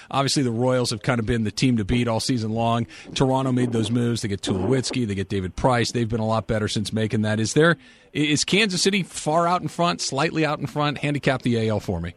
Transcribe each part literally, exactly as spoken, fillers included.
obviously the Royals have kind of been the team to beat all season long. Toronto made those moves. They get Tulowitzki, they get David Price. They've been a lot better since making that. Is there is Kansas City far out in front, slightly out in front? Handicap the A L for me.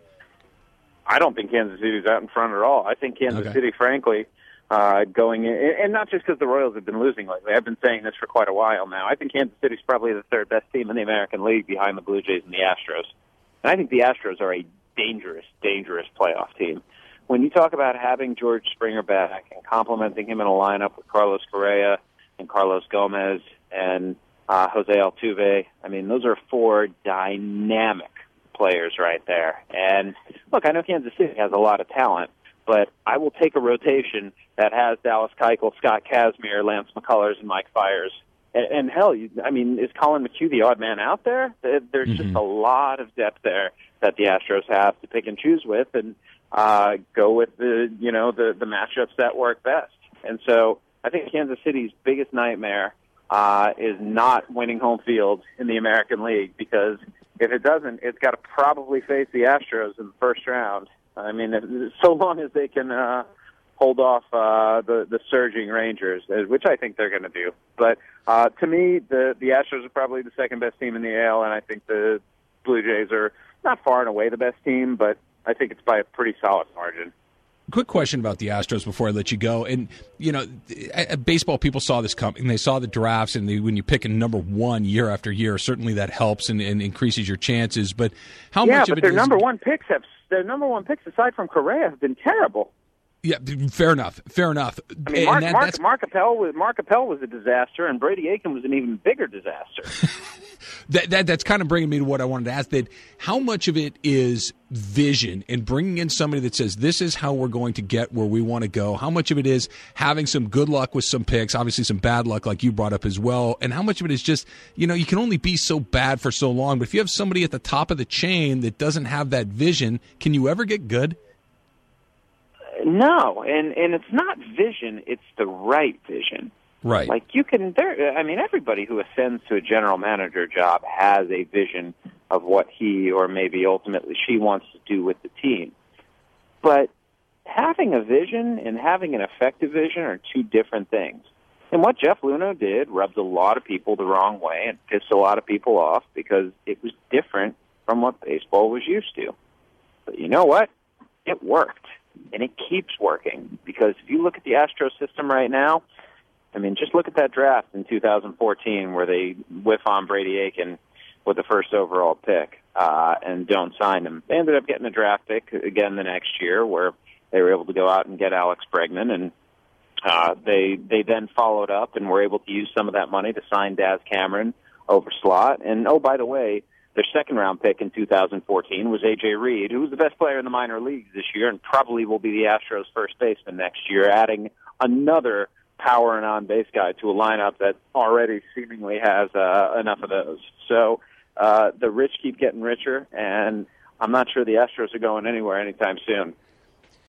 I don't think Kansas City's out in front at all. I think Kansas Okay. City, frankly, uh, going in, and not just because the Royals have been losing lately. I've been saying this for quite a while now. I think Kansas City's probably the third best team in the American League behind the Blue Jays and the Astros. And I think the Astros are a dangerous, dangerous playoff team. When you talk about having George Springer back and complementing him in a lineup with Carlos Correa and Carlos Gomez and uh, Jose Altuve, I mean, those are four dynamic players right there. And look, I know Kansas City has a lot of talent, but I will take a rotation that has Dallas Keuchel, Scott Kazmir, Lance McCullers, and Mike Fiers. And, and hell, you, I mean, is Colin McHugh the odd man out there? There's mm-hmm. just a lot of depth there that the Astros have to pick and choose with, and uh, go with the you know the the matchups that work best. And so I think Kansas City's biggest nightmare uh, is not winning home field in the American League, because if it doesn't, it's got to probably face the Astros in the first round. I mean, so long as they can uh, hold off uh, the the surging Rangers, which I think they're going to do. But uh, to me, the the Astros are probably the second best team in the A L, and I think the Blue Jays are not far and away the best team, but I think it's by a pretty solid margin. Quick question about the Astros before I let you go. And, you know, baseball people saw this coming. They saw the drafts, and they, when you pick a number one year after year, certainly that helps and, and increases your chances. But how yeah, much but of it their is... number one picks have their number one picks aside from Correa have been terrible. Yeah, fair enough. Fair enough. I mean, Mark, that, Mark, that's... Mark Appel was Mark Appel was a disaster, and Brady Aiken was an even bigger disaster. that, that that's kind of bringing me to what I wanted to ask. That how much of it is vision and bringing in somebody that says this is how we're going to get where we want to go? How much of it is having some good luck with some picks, obviously some bad luck like you brought up as well, and how much of it is just, you know, you can only be so bad for so long. But if you have somebody at the top of the chain that doesn't have that vision, can you ever get good? No, and and it's not vision; it's the right vision. Right. Like you can. There, I mean, everybody who ascends to a general manager job has a vision of what he or maybe ultimately she wants to do with the team. But having a vision and having an effective vision are two different things. And what Jeff Luhnow did rubbed a lot of people the wrong way and pissed a lot of people off because it was different from what baseball was used to. But you know what? It worked. And it keeps working, because if you look at the Astros system right now, I mean, just look at that draft in two thousand fourteen where they whiff on Brady Aiken with the first overall pick uh, and don't sign him. They ended up getting a draft pick again the next year where they were able to go out and get Alex Bregman, and uh, they they then followed up and were able to use some of that money to sign Daz Cameron over slot. And, oh, by the way, their second-round pick in two thousand fourteen was A J Reed, who was the best player in the minor leagues this year and probably will be the Astros' first baseman next year, adding another power and on-base guy to a lineup that already seemingly has uh, enough of those. So uh, the rich keep getting richer, and I'm not sure the Astros are going anywhere anytime soon.